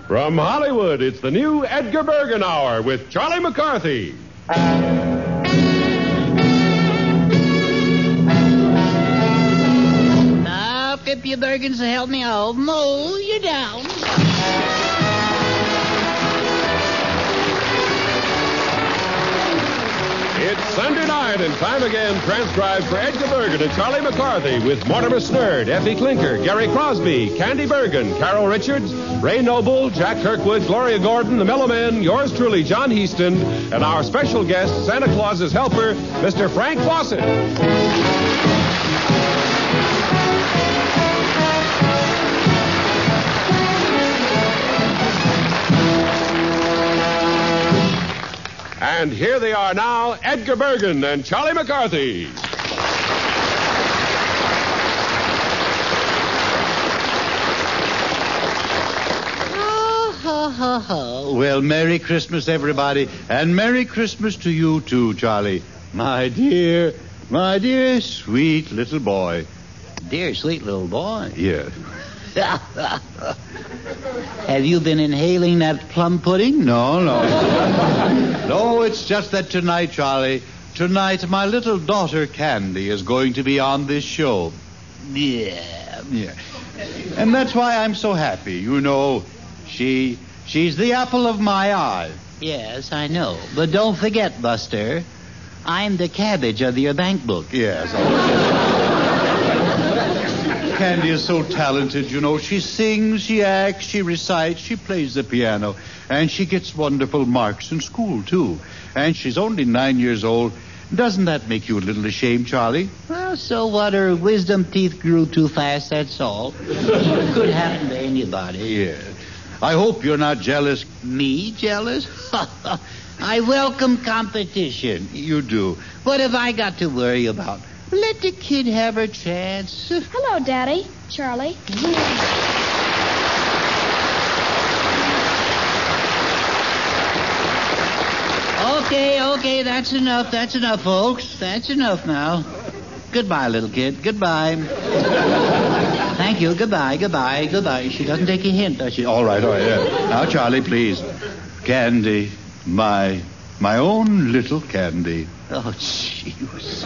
From Hollywood, it's the new Edgar Bergen Hour with Charlie McCarthy. Now, if you Bergens will help me, I'll mow you down. It's Sunday night and time again transcribed for Edgar Bergen and Charlie McCarthy with Mortimer Snerd, Effie Clinker, Gary Crosby, Candy Bergen, Carol Richards, Ray Noble, Jack Kirkwood, Gloria Gordon, the Mellow Men, yours truly, John Heaston, and our special guest, Santa Claus's helper, Mr. Frank Fawcett. And here they are now, Edgar Bergen and Charlie McCarthy. Well, Merry Christmas, everybody. And Merry Christmas to you, too, Charlie. My dear, sweet little boy. Dear, sweet little boy. Yeah. Have you been inhaling that plum pudding? No. No, it's just that tonight, Charlie, my little daughter, Candy, is going to be on this show. Yeah. And that's why I'm so happy. You know, she's the apple of my eye. Yes, I know. But don't forget, Buster, I'm the cabbage of your bank book. Yes. Candy is so talented, you know. She sings, she acts, she recites, she plays the piano. And she gets wonderful marks in school, too. And she's only 9 years old. Doesn't that make you a little ashamed, Charlie? Well, so what? Her wisdom teeth grew too fast, that's all. Could happen to anybody. Yeah. I hope you're not jealous. Me jealous? I welcome competition. You do. What have I got to worry about? Let the kid have her chance. Hello, Daddy. Charlie. Okay, that's enough, folks. That's enough now. Goodbye, little kid. Goodbye. Thank you. Goodbye. She doesn't take a hint, does she? All right. Yeah. Now, Charlie, please. Candy, my own little Candy. Oh, jeez.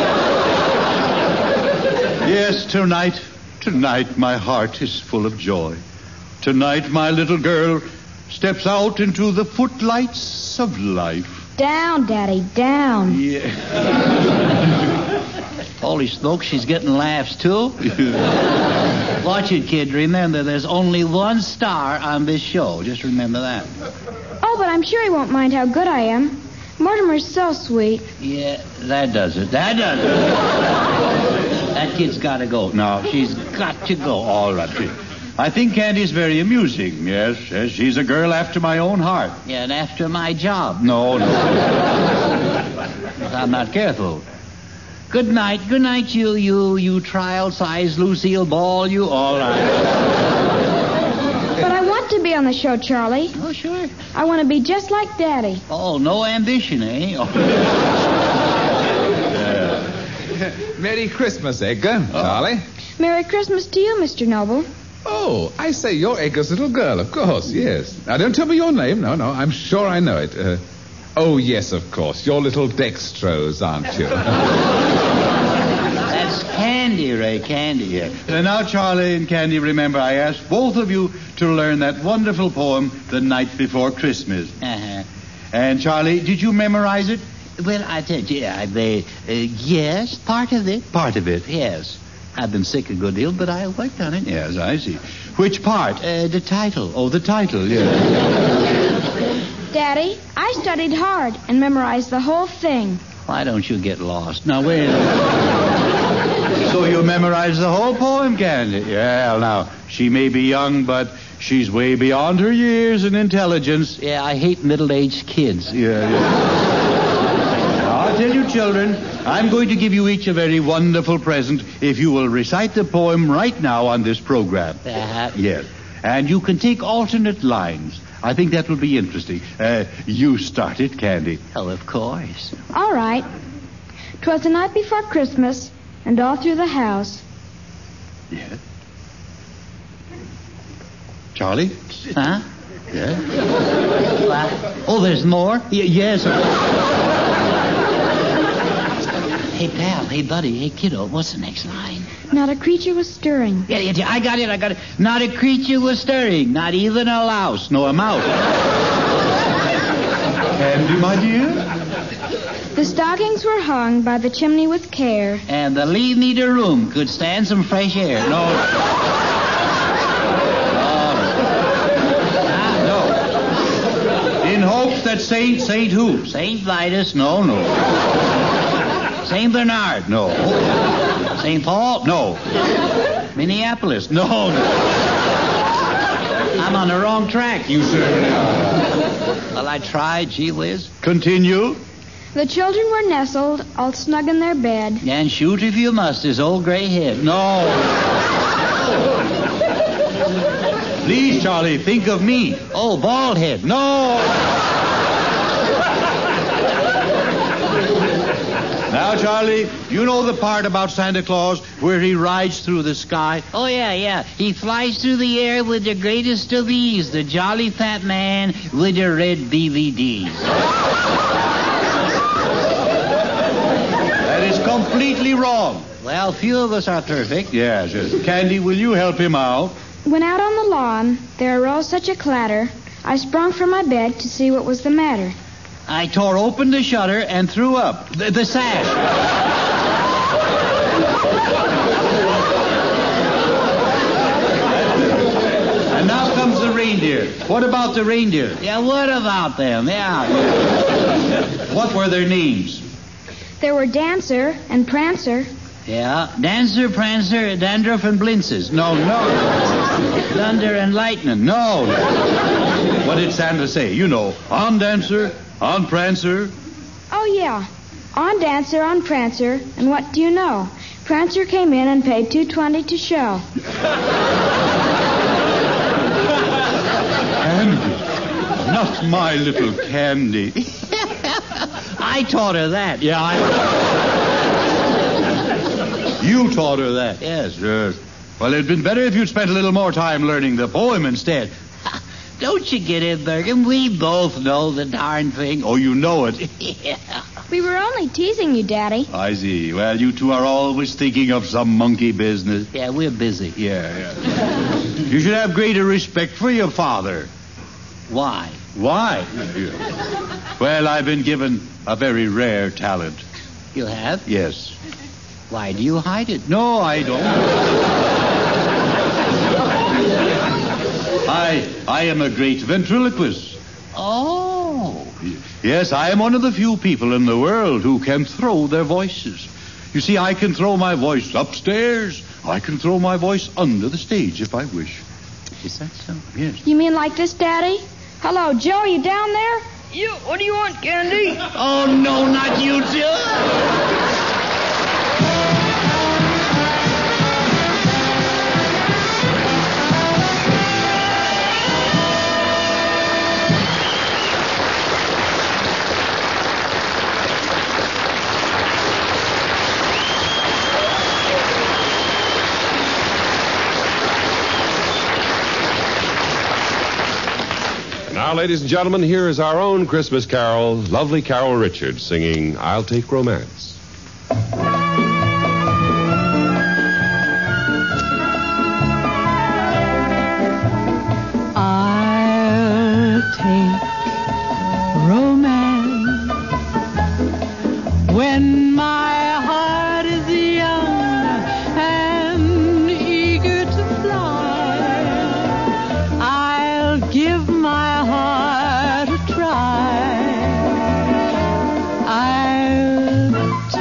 Yes, tonight, my heart is full of joy. Tonight, my little girl steps out into the footlights of life. Down, Daddy, down. Yeah. Holy smokes, she's getting laughs, too. Watch it, kid. Remember, there's only one star on this show. Just remember that. Oh, but I'm sure he won't mind how good I am. Mortimer's so sweet. Yeah, that does it. That kid's got to go. No, she's got to go. All right. I think Candy's very amusing. Yes, she's a girl after my own heart. Yeah, and after my job. No. I'm not careful. Good night, you trial-sized Lucille Ball, you. All right. But I want to be on the show, Charlie. Oh, sure. I want to be just like Daddy. Oh, no ambition, eh? Merry Christmas, Edgar. Charlie. Merry Christmas to you, Mr. Noble. Oh, I say, you're Edgar's little girl, of course, yes. Now, don't tell me your name. No, I'm sure I know it. Oh, yes, of course. You're little Dextrose, aren't you? That's Candy, Ray, Candy. Yeah. Now, Charlie and Candy, remember, I asked both of you to learn that wonderful poem, The Night Before Christmas. Uh-huh. And, Charlie, did you memorize it? Well, I tell you, yes, part of it. Part of it? Yes. I've been sick a good deal, but I worked on it. Yes, I see. Which part? The title. Oh, the title, yeah. Daddy, I studied hard and memorized the whole thing. Why don't you get lost? Now, wait a minute. So you memorized the whole poem, Candy? Yeah, now, she may be young, but she's way beyond her years in intelligence. Yeah, I hate middle-aged kids. Yeah. I'll tell you, children, I'm going to give you each a very wonderful present if you will recite the poem right now on this program. Yes. And you can take alternate lines. I think that will be interesting. You start it, Candy. Oh, of course. All right. 'Twas the night before Christmas, and all through the house. Yes. Charlie? Huh? Yeah? Oh, there's more? Yes. Hey, pal. Hey, buddy. Hey, kiddo. What's the next line? Not a creature was stirring. Yeah, I got it. Not a creature was stirring. Not even a louse. No, a mouse. Candy, my dear? The stockings were hung by the chimney with care. And the leave me to room could stand some fresh air. No. In hopes that Saint who? St. Vitus? No. St. Bernard? No. St. Paul? No. Minneapolis? No. I'm on the wrong track. You certainly are. Well, I tried. Gee whiz. Continue. The children were nestled, all snug in their bed. And shoot if you must, his old gray head. No. Please, Charlie, think of me. Oh, bald head. No. Now, Charlie, you know the part about Santa Claus where he rides through the sky? Oh, yeah. He flies through the air with the greatest of ease, the jolly fat man with the red DVDs. That is completely wrong. Well, few of us are perfect. Yes. Candy, will you help him out? When out on the lawn, there arose such a clatter, I sprung from my bed to see what was the matter. I tore open the shutter and threw up the sash. And now comes the reindeer. What about the reindeer? Yeah, what about them? Yeah. What were their names? There were Dancer and Prancer. Yeah, Dancer, Prancer, Dandruff, and Blintzes. No. Thunder and Lightning. No. What did Santa say? You know, on Dancer, on Prancer. Oh, yeah. On Dancer, on Prancer, and what do you know? Prancer came in and paid $2.20 to show. Candy. Not my little Candy. I taught her that. Yeah, You taught her that? Yes. Well, it'd been better if you'd spent a little more time learning the poem instead. Don't you get it, Bergen? We both know the darn thing. Oh, you know it. Yeah. We were only teasing you, Daddy. I see. Well, you two are always thinking of some monkey business. Yeah, we're busy. Yeah. You should have greater respect for your father. Why? Why? Well, I've been given a very rare talent. You have? Yes. Why do you hide it? No, I don't. I am a great ventriloquist. Oh. Yes, I am one of the few people in the world who can throw their voices. You see, I can throw my voice upstairs. I can throw my voice under the stage if I wish. Is that so? Yes. You mean like this, Daddy? Hello, Joe, you down there? Yeah, what do you want, Candy? Oh, no, not you, Joe. Now, ladies and gentlemen, here is our own Christmas carol, lovely Carol Richards singing I'll Take Romance. I'll take romance when my heart is young and eager to fly. I'll give my heart a try. I'll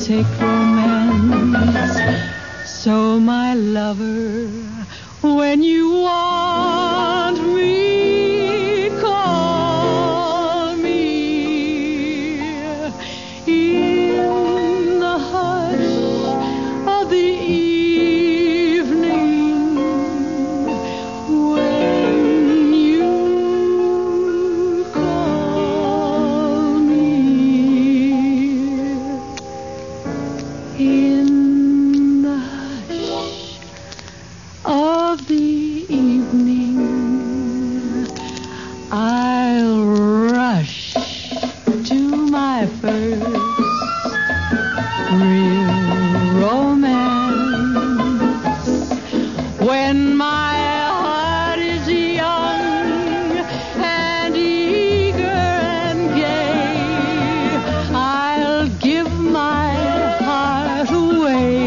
take romance. So, my lover, when you want me, call me. In the hush of the evening, when you call me. In the hush of the evening, I'll rush to my first real romance. When my heart is young and eager and gay, I'll give my heart away.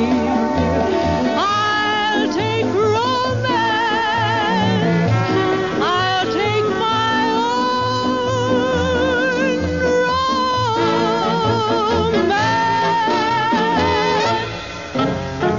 I'll take romance. I'll take my own romance.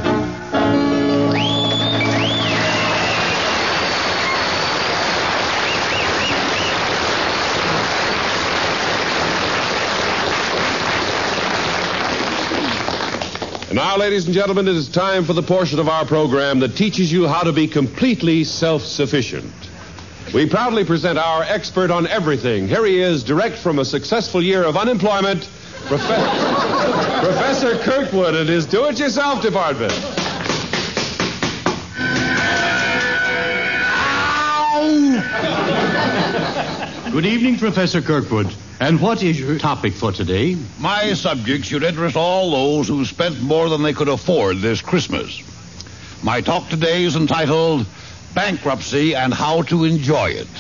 And now, ladies and gentlemen, it is time for the portion of our program that teaches you how to be completely self-sufficient. We proudly present our expert on everything. Here he is, direct from a successful year of unemployment, Professor Kirkwood and his do-it-yourself department. Good evening, Professor Kirkwood. And what is your topic for today? My subject should interest all those who spent more than they could afford this Christmas. My talk today is entitled Bankruptcy and How to Enjoy It.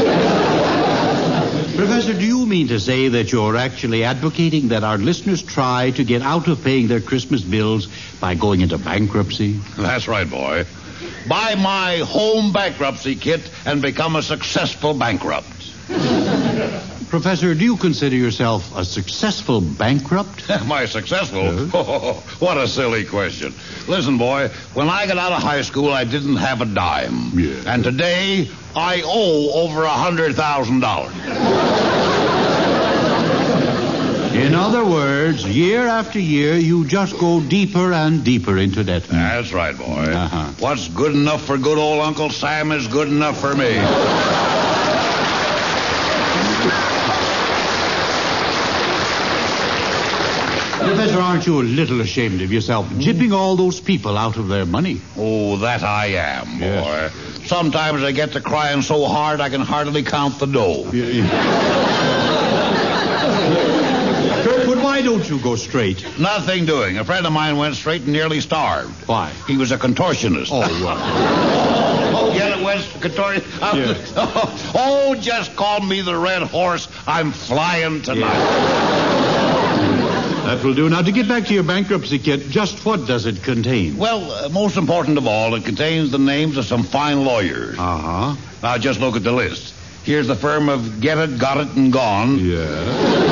Professor, do you mean to say that you're actually advocating that our listeners try to get out of paying their Christmas bills by going into bankruptcy? That's right, boy. Buy my home bankruptcy kit and become a successful bankrupt. Professor, do you consider yourself a successful bankrupt? Am I successful? Oh, what a silly question. Listen, boy, when I got out of high school, I didn't have a dime. Yeah. And today, I owe over $100,000. In other words, year after year, you just go deeper and deeper into debt. That's right, boy. Uh-huh. What's good enough for good old Uncle Sam is good enough for me. Professor, aren't you a little ashamed of yourself, gypping all those people out of their money? Oh, that I am, boy. Yes. Sometimes I get to crying so hard I can hardly count the dough. Kirkwood, why don't you go straight? Nothing doing. A friend of mine went straight and nearly starved. Why? He was a contortionist. Oh, well. Oh, yeah, it was contortionist. Yeah. Oh, just call me the Red Horse. I'm flying tonight. That will do. Now, to get back to your bankruptcy kit, just what does it contain? Well, most important of all, it contains the names of some fine lawyers. Uh-huh. Now, just look at the list. Here's the firm of Get It, Got It, and Gone. Yeah.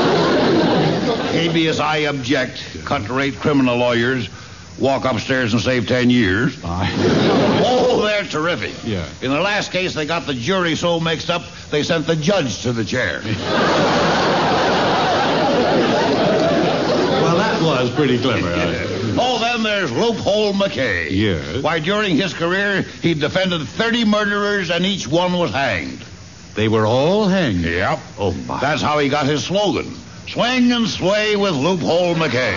Habeas I Object, cut-rate criminal lawyers. Walk upstairs and save 10 years. Oh, they're terrific. Yeah. In the last case, they got the jury so mixed up, they sent the judge to the chair. Well, that was pretty clever. Oh, then there's Loophole McKay. Yes. Why, during his career, he defended 30 murderers, and each one was hanged. They were all hanged. Yep. Oh, my. That's how he got his slogan. Swing and sway with Loophole McKay.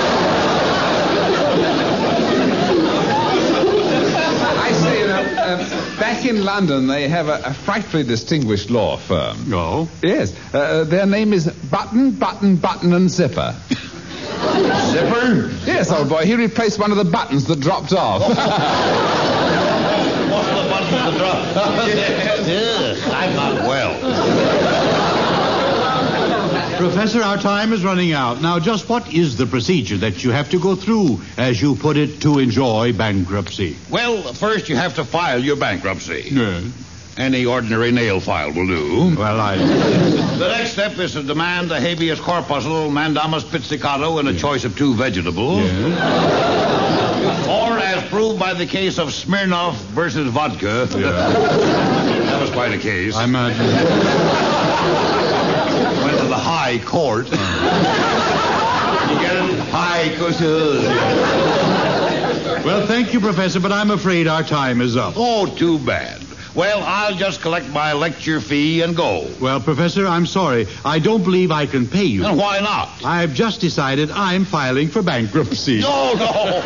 I say, back in London, they have a frightfully distinguished law firm. Oh? Yes. Their name is Button, Button, Button, and Zipper. Zipper? Yes, old boy. He replaced one of the buttons that dropped off. What's the button that dropped? I'm not well. Professor, our time is running out. Now, just what is the procedure that you have to go through, as you put it, to enjoy bankruptcy? Well, first you have to file your bankruptcy. Yes. Any ordinary nail file will do. Well, The next step is to demand a habeas corpuscle, mandamus pizzicato, and a choice of 2 vegetables. Or, as proved by the case of Smirnoff versus vodka. That was quite a case. I imagine. Went to the High Court. You get it? High Court. Well, thank you, Professor, but I'm afraid our time is up. Oh, too bad. Well, I'll just collect my lecture fee and go. Well, Professor, I'm sorry. I don't believe I can pay you. And why not? I've just decided I'm filing for bankruptcy. No.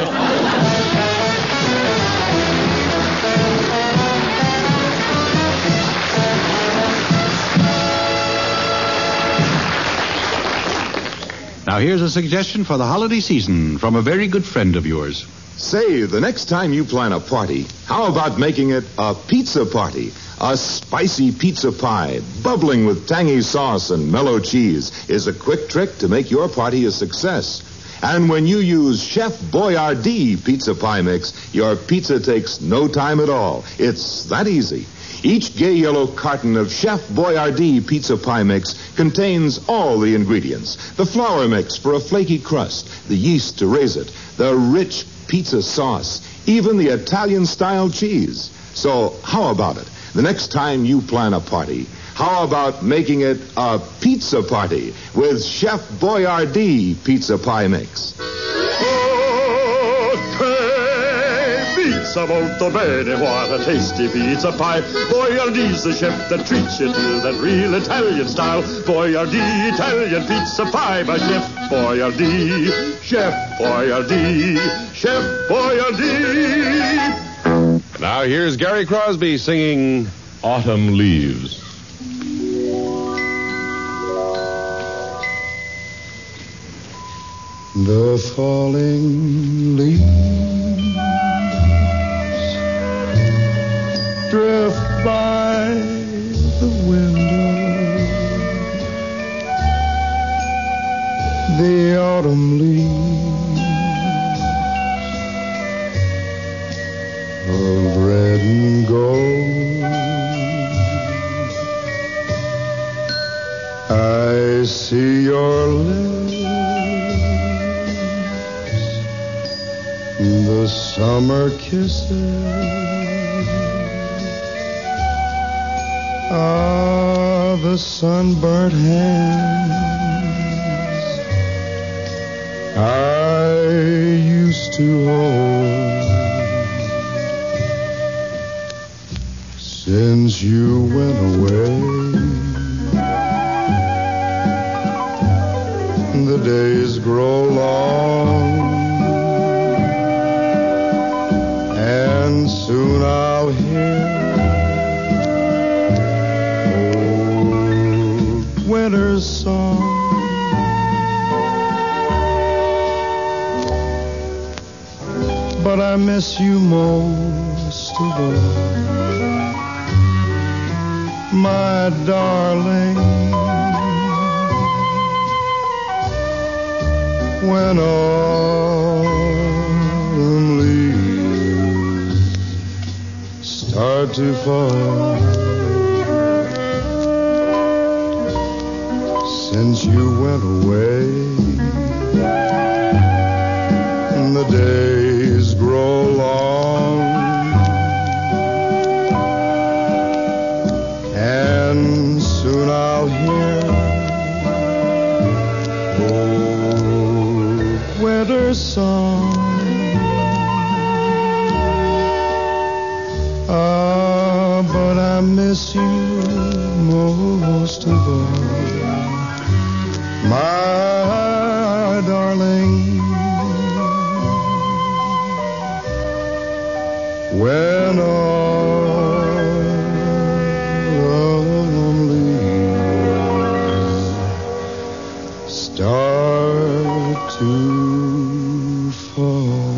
Now, here's a suggestion for the holiday season from a very good friend of yours. Say, the next time you plan a party, how about making it a pizza party? A spicy pizza pie, bubbling with tangy sauce and mellow cheese, is a quick trick to make your party a success. And when you use Chef Boyardee pizza pie mix, your pizza takes no time at all. It's that easy. Each gay yellow carton of Chef Boyardee pizza pie mix contains all the ingredients. The flour mix for a flaky crust, the yeast to raise it, the rich pizza sauce, even the Italian-style cheese. So how about it? The next time you plan a party, how about making it a pizza party with Chef Boyardee pizza pie mix? Pizza molto bene, what a tasty pizza pie. Boyardee's the chef that treats you to that real Italian style. Boyardee Italian pizza pie by Chef Boyardee. Chef Boyardee. Chef Boyardee. Now here's Gary Crosby singing Autumn Leaves. The falling leaves drift by the window. The autumn leaves of red and gold. I see your lips, the summer kisses of the sunburnt hands I used to hold. Since you went away, the days grow long, and soon I'll hear old winter's song. But I miss you most of all, my darling. When autumn leaves start to fall, since you went away, the days grow long, and soon I'll hear old winter's song. But I miss you most of all, my darling. When autumn leaves start to fall.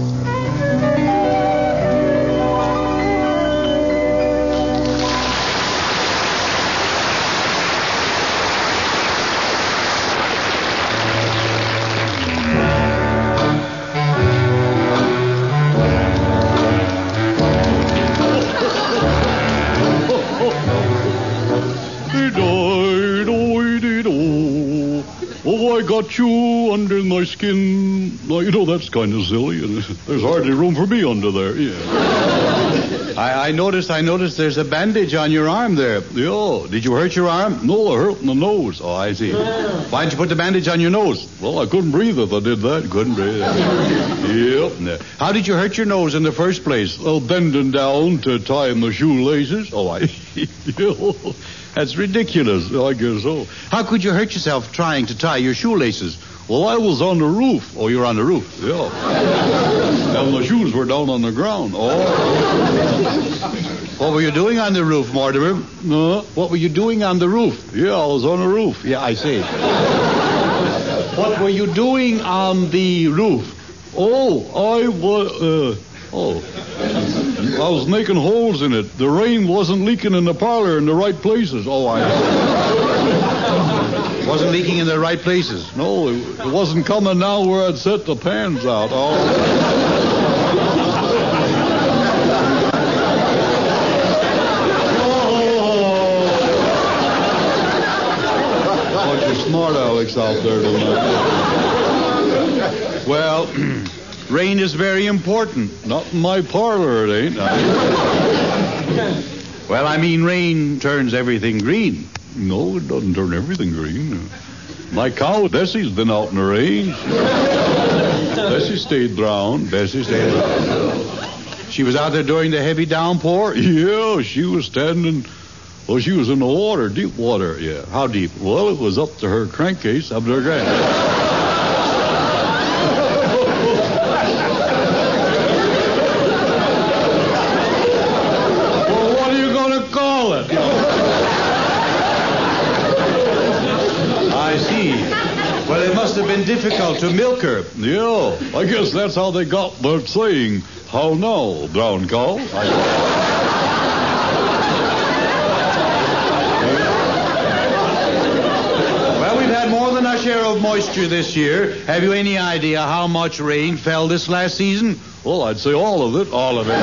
got you under my skin. Well, that's kind of silly. There's hardly room for me under there. Yeah. I noticed there's a bandage on your arm there. Yeah. Did you hurt your arm? No, I hurt my nose. Oh, I see. Why'd you put the bandage on your nose? Well, I couldn't breathe if I did that. Couldn't breathe. Yep. How did you hurt your nose in the first place? Well, bending down to tie my shoelaces. Oh, that's ridiculous. I guess so. How could you hurt yourself trying to tie your shoelaces? Well, I was on the roof. Oh, you were on the roof? Yeah. And my shoes were down on the ground. Oh. What were you doing on the roof, Mortimer? No. What were you doing on the roof? Yeah, I was on the roof. Yeah, I see. What were you doing on the roof? Oh, I was making holes in it. The rain wasn't leaking in the parlor in the right places. Oh, wasn't leaking in the right places? No, it wasn't coming down where I'd set the pans out. Oh. Bunch of smart Alex out there tonight. Well, rain is very important. Not in my parlor, it ain't. Well, I mean, rain turns everything green. No, it doesn't turn everything green. My cow, Bessie's been out in the rain. Bessie stayed drowned. She was out there during the heavy downpour? Yeah, she was standing... Well, she was in the water, deep water. Yeah. How deep? Well, it was up to her crankcase, up to her crankcase. Well, it must have been difficult to milk her. Yeah, I guess that's how they got the saying, how now, brown cow? Well, we've had more than our share of moisture this year. Have you any idea how much rain fell this last season? Well, I'd say all of it. All of it.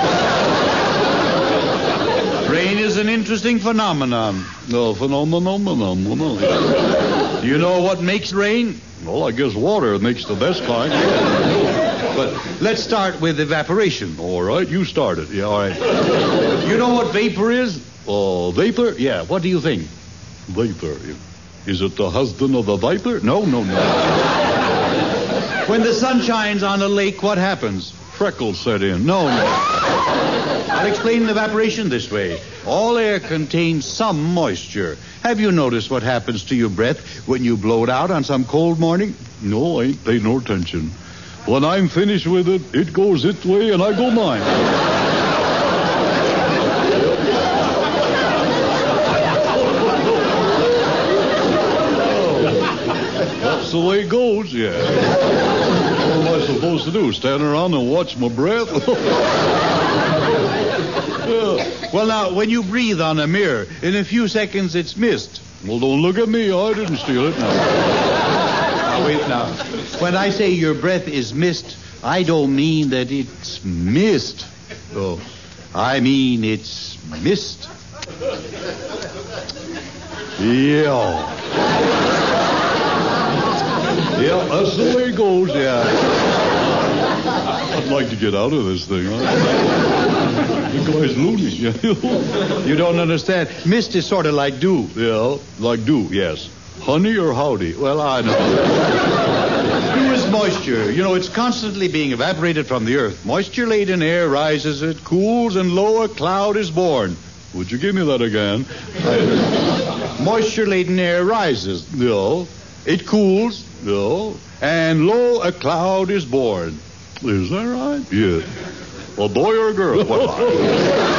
Rain is an interesting phenomenon. No, phenomenon. Do you know what makes rain? Well, I guess water makes the best kind. But let's start with evaporation. All right, you start it. Yeah, all right. You know what vapor is? Oh, vapor? Yeah, what do you think? Vapor. Is it the husband of the viper? No. When the sun shines on a lake, what happens? Freckles set in. No. I'll explain evaporation this way. All air contains some moisture. Have you noticed what happens to your breath when you blow it out on some cold morning? No, I ain't paid no attention. When I'm finished with it, it goes its way and I go mine. That's the way it goes, yeah. What am I supposed to do? Stand around and watch my breath? Yeah. Well, now, when you breathe on a mirror, in a few seconds it's mist. Well, don't look at me. I didn't steal it. Now, wait, now. When I say your breath is mist, I don't mean that it's mist. Oh, I mean it's mist. Yeah. Yeah, that's the way it goes, yeah. I'd like to get out of this thing, huh? The guy's loony. You don't understand. Mist is sort of like dew. Yeah, like dew, yes. Honey or howdy? Well, I know. Dew is moisture. You know, it's constantly being evaporated from the earth. Moisture-laden air rises, it cools, and lo, a cloud is born. Would you give me that again? Moisture-laden air rises. Yeah. It cools. Yeah. And lo, a cloud is born. Is that right? Yeah. A boy or a girl?